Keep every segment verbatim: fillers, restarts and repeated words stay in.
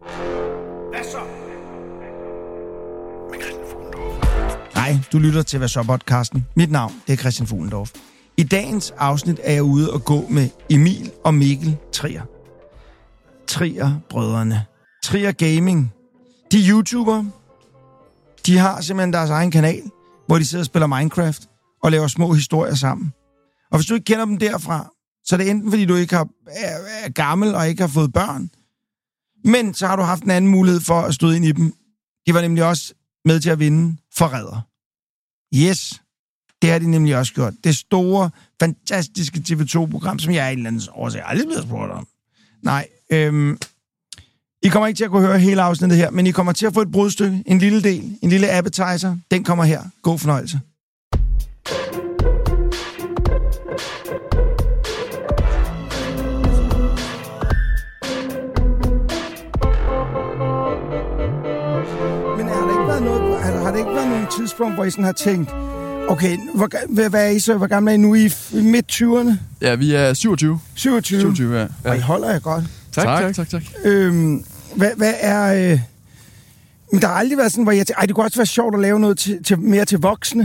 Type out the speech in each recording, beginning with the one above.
Hvad så? Nej, du lytter til Hvad så podcasten. Mit navn, det er Christian Fuglendorf. I dagens afsnit er jeg ude og gå med Emil og Mikkel Trier. Trier-brødrene. Trier Gaming. De er YouTubere. De har simpelthen deres egen kanal, hvor de sidder og spiller Minecraft og laver små historier sammen. Og hvis du ikke kender dem derfra, så er det enten fordi du ikke har, er, er gammel og ikke har fået børn, men så har du haft en anden mulighed for at støde ind i dem. De var nemlig også med til at vinde Forræder. Yes, det har de nemlig også gjort. Det store, fantastiske T V to-program, som jeg er en eller anden årsag aldrig blevet spurgt om. Nej, øhm, I kommer ikke til at kunne høre hele afsnittet her, men I kommer til at få et brudstykke, en lille del, en lille appetizer. Den kommer her. God fornøjelse. Men har der ikke været noget, har der ikke været nogen tidspunkt, hvor I sådan har tænkt, okay, hvor, hvad er I så? Hvor gamle er I nu? I midt tyverne? Ja, vi er syvogtyve. syvogtyve? syvogtyve, ja. Og I holder jer godt. Tak, tak, tak. tak. Øhm, hvad, hvad er... Øh, men der har aldrig været sådan, hvor jeg tænker, ej, det kunne også være sjovt at lave noget til, til, mere til voksne.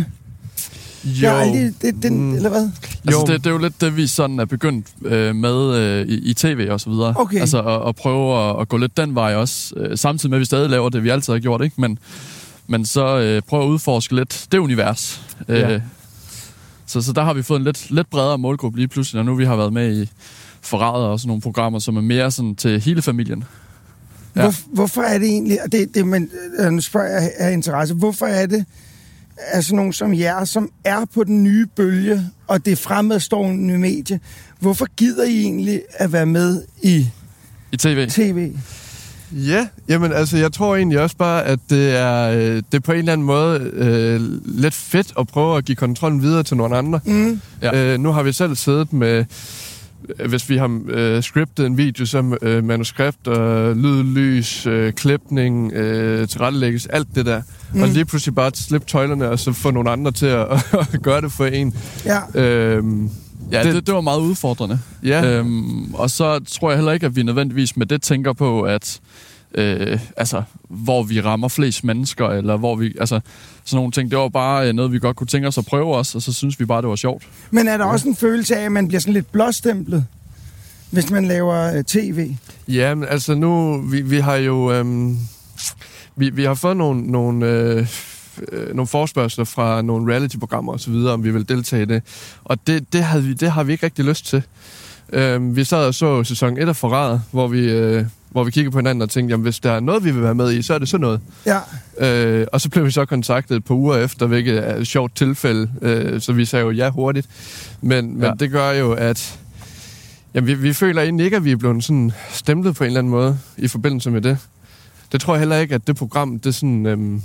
Jo. Jeg aldrig, det, den, mm. eller hvad? Altså, det, det er jo lidt det, vi sådan er begyndt øh, med øh, i, i tv og så videre. Okay. Altså, at, at prøve at, at gå lidt den vej også. Øh, samtidig med, at vi stadig laver det, vi altid har gjort, ikke? Men, men så øh, prøve at udforske lidt det univers. Ja. Øh, så, så der har vi fået en lidt, lidt bredere målgruppe lige pludselig, og nu vi har været med i Forræder og sådan nogle programmer, som er mere sådan til hele familien. Ja. Hvor, hvorfor er det egentlig, og det, det, men, nu spørger jeg af interesse, hvorfor er det, altså nogen som jer, som er på den nye bølge, og det fremadstående medie, hvorfor gider I egentlig at være med i, I tv? tv? Ja, jamen altså, jeg tror egentlig også bare, at det er, øh, det er på en eller anden måde øh, lidt fedt at prøve at give kontrollen videre til nogle andre. Mm. Ja. Øh, nu har vi selv siddet med, hvis vi har øh, scriptet en video, som øh, manuskript, øh, lyd, lys, øh, klipning, øh, tilrettelæggelse, alt det der. Mm. Og lige pludselig bare slippe tøjlerne, og så få nogle andre til at, at gøre det for en. Ja. Øhm, Ja, det, det var meget udfordrende. Ja. Øhm, og så tror jeg heller ikke, at vi nødvendigvis med det tænker på, at øh, altså, hvor vi rammer flest mennesker, eller hvor vi, altså, sådan nogle ting. Det var bare noget, vi godt kunne tænke os at prøve os, og så synes vi bare, det var sjovt. Men er der ja. også en følelse af, at man bliver sådan lidt blåstemplet, hvis man laver uh, tv? Ja, men altså nu, vi, vi har jo, øhm, vi, vi har fået nogle, nogle øh, nogle forespørgsler fra nogle reality-programmer og så videre, om vi vil deltage i det. Og det, det, havde vi, det har vi ikke rigtig lyst til. Øhm, vi sad og så sæson et af Forræder, hvor vi, øh, hvor vi kiggede på hinanden og tænkte, jamen hvis der er noget, vi vil være med i, så er det sådan noget. Ja. Øh, og så blev vi så kontaktet et par uger efter, hvilket er et sjovt tilfælde, øh, så vi sagde jo ja hurtigt. Men, men ja. det gør jo, at jamen, vi, vi føler egentlig ikke, at vi er blevet sådan stemplet på en eller anden måde i forbindelse med det. Det tror jeg heller ikke, at det program, det er sådan... Øhm,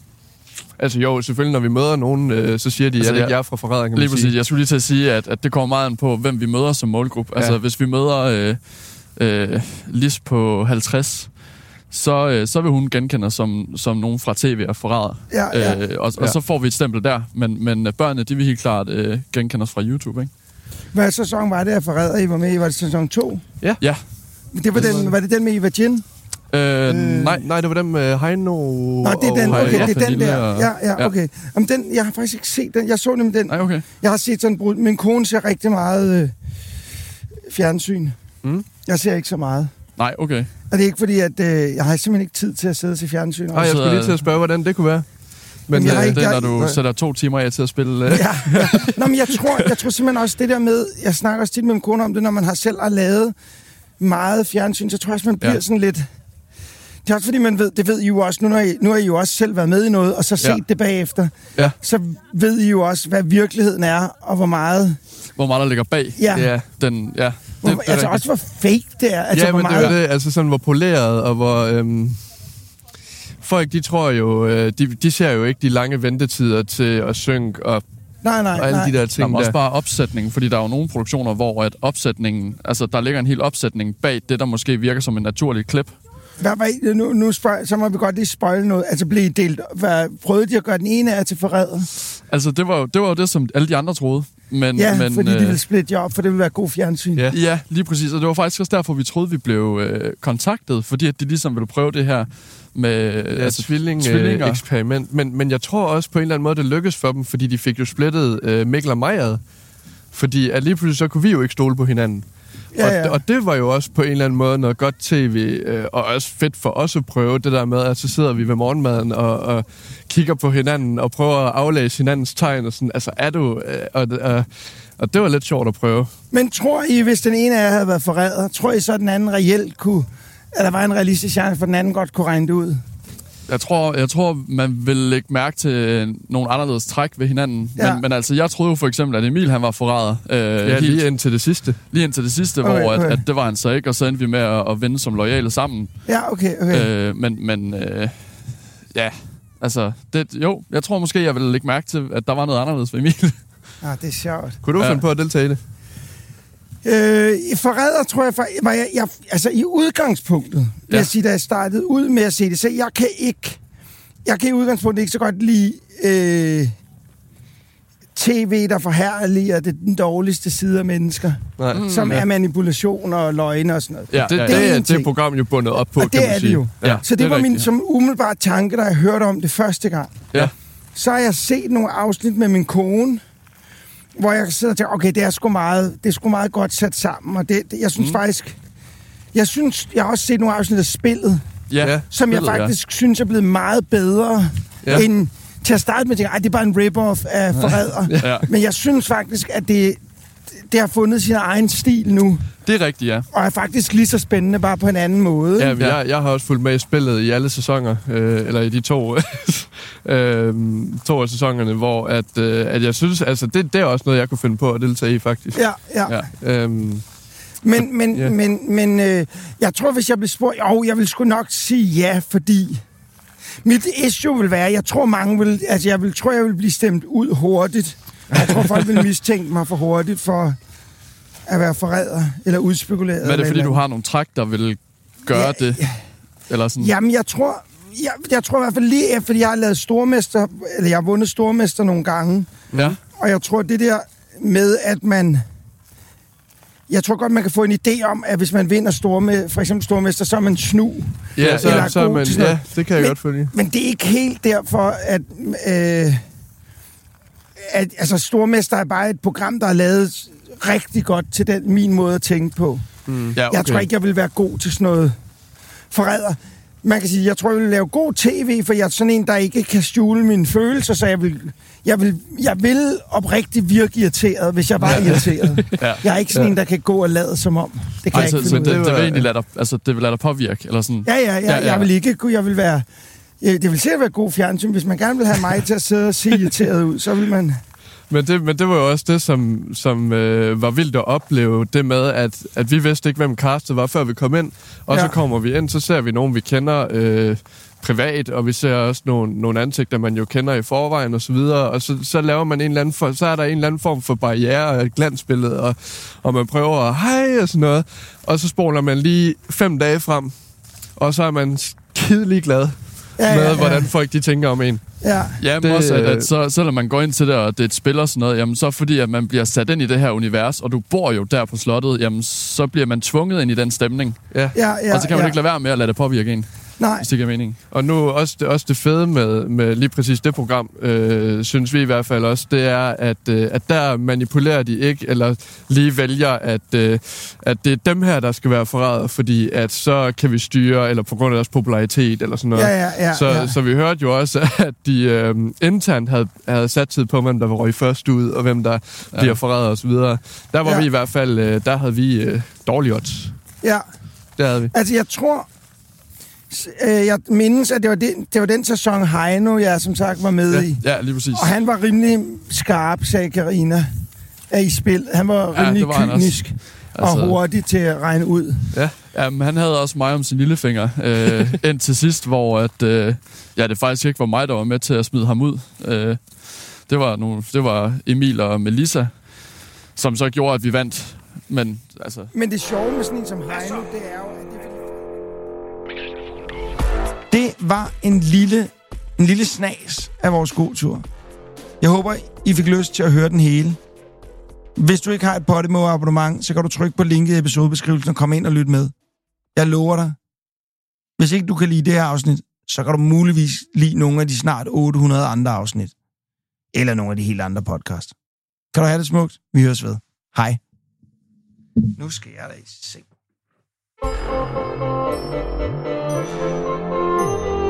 Altså jo, selvfølgelig, når vi møder nogen, øh, så siger de, altså, at jeg er ikke fra Forræder, kan man lige sige. Præcis. Jeg skulle lige til at sige, at, at det kommer meget an på, hvem vi møder som målgruppe. Ja. Altså, hvis vi møder øh, øh, Lis på halvtreds, så, øh, så vil hun genkende os som, som nogen fra tv og Forræder. Ja, ja. Øh, og, og ja. så får vi et stempel der. Men, men børnene, de vil helt klart øh, genkende os fra YouTube, ikke? Hvad sæson var det af Forræder, I var med i? Var det sæson to? Ja. Ja. Det var, den, var det den med Eva Jin? Øh, øh, nej. Nej, det var dem med Heino. Nå, det er den, okay, ja, det er den der. og... Ja, ja, okay. Jamen, den, jeg har faktisk ikke set den. Jeg så nemlig den. Nej, okay. Jeg har set sådan brud. Min kone ser rigtig meget øh, fjernsyn. Mm. Jeg ser ikke så meget. Nej, okay. Og det er ikke fordi, at øh, jeg har simpelthen ikke tid til at sidde til fjernsyn. Nej, jeg skulle lige til at spørge, hvordan det kunne være. Men jeg har øh, ikke, det er, jeg, når du jeg, sætter to timer af til at spille... Øh. Ja, ja. Nå, men jeg tror, jeg tror simpelthen også det der med... Jeg snakker også tit med min kone om det, når man har selv har lavet meget fjernsyn, så tror jeg også, man bliver ja. sådan lidt... Det er også fordi, man ved, det ved I jo også, nu har I, nu har I jo også selv været med i noget, og så set ja. det bagefter. Ja. Så ved I jo også, hvad virkeligheden er, og hvor meget... Hvor meget der ligger bag. Ja. Ja. Den, ja. Hvor, Det, altså også, hvor fake det er. Altså, Ja, hvor men meget... det er det, altså sådan, hvor poleret, og hvor... Øhm, folk, de tror jo... Øh, de, de ser jo ikke de lange ventetider til at synge og, nej, nej, og alle nej. de der ting der. der. Også bare opsætningen, fordi der er jo nogle produktioner, hvor at opsætningen... Altså, der ligger en hel opsætning bag det, der måske virker som en naturlig klip. Hvad var I, nu, nu spørg, så må vi godt lige spoile noget. Altså, blev I delt... Hvad, prøvede de at gøre den ene af til Forræder? Altså, det var jo det, var jo det som alle de andre troede. Men, Ja, men, fordi øh, de vil splitte jer op, for det vil være god fjernsyn. Ja. Ja, lige præcis. Og det var faktisk også derfor, vi troede, vi blev øh, kontaktet, fordi at de ligesom ville prøve det her med Ja, altså, tvilling, tvillinger. øh, eksperiment. Men, men jeg tror også på en eller anden måde, det lykkedes for dem, fordi de fik jo splittet øh, Mikkel og mig ad. Fordi at lige pludselig så kunne vi jo ikke stole på hinanden. Ja, Og, ja. og det var jo også på en eller anden måde noget godt tv, øh, og også fedt for os at prøve det der med, at så sidder vi ved morgenmaden og, og kigger på hinanden og prøver at aflæse hinandens tegn. Og sådan, altså er du... Øh, og, og, og det var lidt sjovt at prøve. Men tror I, hvis den ene af jer havde været forræder, tror I så, at den anden reelt kunne... At der var en realistisk chance, for den anden godt kunne regne det ud? Jeg tror, jeg tror, man vil lægge mærke til nogle anderledes træk ved hinanden. Ja. Men, men altså, jeg troede jo for eksempel, at Emil han var forræder. Øh, Ja, helt, lige indtil det sidste. lige indtil det sidste, Okay, hvor okay. At, at det var han så ikke, og så endte vi med at, at vinde som loyale sammen. Ja, okay, okay. Øh, men men øh, ja, altså, det, jo, jeg tror måske, jeg ville lægge mærke til, at der var noget anderledes ved Emil. Ah, det er sjovt. Kunne du Ja. finde på at deltage i det? Øh, I forræder, tror jeg, for, var jeg, jeg, altså i udgangspunktet, vil Ja. jeg sige, da jeg startede ud med at se det, så jeg kan ikke, jeg kan i udgangspunktet ikke så godt lide øh, tv, der forherliger det den dårligste side af mennesker, Nej. mm, som ja. er manipulation og løgne og sådan noget. Ja, Det, ja, det, ja. er er, en det er ting. program jo bundet op på, Og kan det man er sige. det jo. Ja, Så det, det er var min rigtigt. som umiddelbare tanke, da jeg hørte om det første gang. Ja. Så har jeg set nogle afsnit med min kone, hvor jeg sidder og tænker, okay, det er sgu meget, det er sgu meget godt sat sammen, og det, det jeg synes mm. faktisk, jeg synes, jeg har også set nogle afsnit af spillet, Ja, Ja. som jeg spillet, ja. faktisk synes er blevet meget bedre, Ja. ja. end til at starte med at tænke, ej, det er bare en rip-off af forræder. Ja. Men jeg synes faktisk, at det, det har fundet sin egen stil nu, Det er rigtigt, ja. og er faktisk lige så spændende, bare på en anden måde. Ja, men Ja. jeg, jeg har også fulgt med i spillet i alle sæsoner, øh, eller i de to, øh, to af sæsonerne, hvor at, øh, at jeg synes, altså det, det er også noget, jeg kunne finde på at deltage i, faktisk. Ja, ja. Ja. Øhm, Men, men, Ja. yeah. men, men øh, jeg tror, hvis jeg blev spurgt, jo, jeg vil sgu nok sige ja, fordi mit issue vil være, jeg tror mange vil, altså jeg vil, tror, jeg vil blive stemt ud hurtigt. Jeg tror, folk vil mistænke mig for hurtigt for at være forræder eller udspekuleret. Men er det, eller fordi et du eller har nogle træk, der vil gøre Ja, det? ja. Eller sådan? andet. Jamen, jeg tror, jeg, jeg tror i hvert fald lige efter, fordi jeg har lavet stormester, eller jeg har vundet stormester nogle gange, Ja. og jeg tror, det der med, at man... Jeg tror godt, man kan få en idé om, at hvis man vinder storme, for eksempel stormester, så er man snu. ja, så, eller så, så god man, til sådan ja, noget. det kan jeg Men- godt følge. Men det er ikke helt derfor, at... Øh, at altså, stormester er bare et program, der er lavet rigtig godt til den min måde at tænke på. Mm. Ja, okay. Jeg tror ikke, jeg vil være god til sådan noget forræder. Man kan sige, jeg tror, jeg vil lave god tv, for jeg er sådan en, der ikke kan skjule mine følelser, så jeg vil, jeg vil, jeg vil oprigtigt virke irriteret, hvis jeg var irriteret. Ja. Jeg er ikke sådan en, der kan gå og lade som om. Det kan Ej, jeg så, ikke så finde det, ud af. det, var- vil egentlig lade dig, altså, det vil lade dig påvirke, eller sådan? Ja, ja, ja, Ja, ja, ja. jeg vil ikke, jeg vil være... Det vil sikkert være god fjernsyn. Hvis man gerne vil have mig til at sidde og se irriteret ud, så vil man... Men det, men det var jo også det, som, som øh, var vildt at opleve, det med, at, at vi vidste ikke, hvem castet var, før vi kom ind. Og ja. Ja. så kommer vi ind, så ser vi nogen, vi kender øh, privat, og vi ser også nogle, nogle ansigter, man jo kender i forvejen, og så videre. Og så, så laver man en eller anden for, så er der en eller anden form for barriere og et glansbillede, og, og man prøver at hej og sådan noget. Og så spoler man lige fem dage frem, og så er man skidelig glad Ja, med, ja, ja. hvordan folk de tænker om en. Ja, Ja, men Det- også, at, at så, selvom man går ind til det, og det er et spil og sådan noget, jamen så fordi, at man bliver sat ind i det her univers, og du bor jo der på slottet, jamen så bliver man tvunget ind i den stemning. Ja. ja, ja. Og så kan man ja. ikke lade være med at lade det påvirke en, Nej, hvis det giver mening. Og nu også det, også det fede med, med lige præcis det program, øh, synes vi i hvert fald også, det er, at, øh, at der manipulerer de ikke, eller lige vælger, at, øh, at det er dem her, der skal være forræder, fordi at så kan vi styre, eller på grund af deres popularitet, eller sådan noget. ja, ja, ja. så, ja. så vi hørte jo også, at de øh, internt havde, havde sat tid på, hvem der var røg først ud, og hvem der ja. bliver forræder osv. Der var Ja. vi i hvert fald, øh, der havde vi øh, dårlige odds. ja. Det havde vi. Altså, jeg tror... Øh, jeg mindes, at det var, den, det var den sæson Heino, jeg som sagt var med Ja, i. ja lige præcis. Og han var rimelig skarp, sagde Carina, i spil. Han var Ja, rimelig det var han også. kynisk og Altså- hurtig til at regne ud. Ja. Jamen, han havde også mig om sin lillefinger, øh, ind til sidst, hvor at, øh, ja, det faktisk ikke var mig, der var med til at smide ham ud. Øh, det, var nogle, det var Emil og Melissa, som så gjorde, at vi vandt. Men altså, Men det sjove med sådan en som Heino, det er jo, at det er fordi... Det var en lille, en lille snas af vores gåtur. Jeg håber, I fik lyst til at høre den hele. Hvis du ikke har et Podimo-abonnement, så kan du trykke på linket i episodebeskrivelsen og komme ind og lytte med. Jeg lover dig. Hvis ikke du kan lide det her afsnit, så kan du muligvis lide nogle af de snart otte hundrede andre afsnit. Eller nogle af de helt andre podcast. Kan du have det smukt? Vi høres ved. Hej. Nu skal jeg da i seng.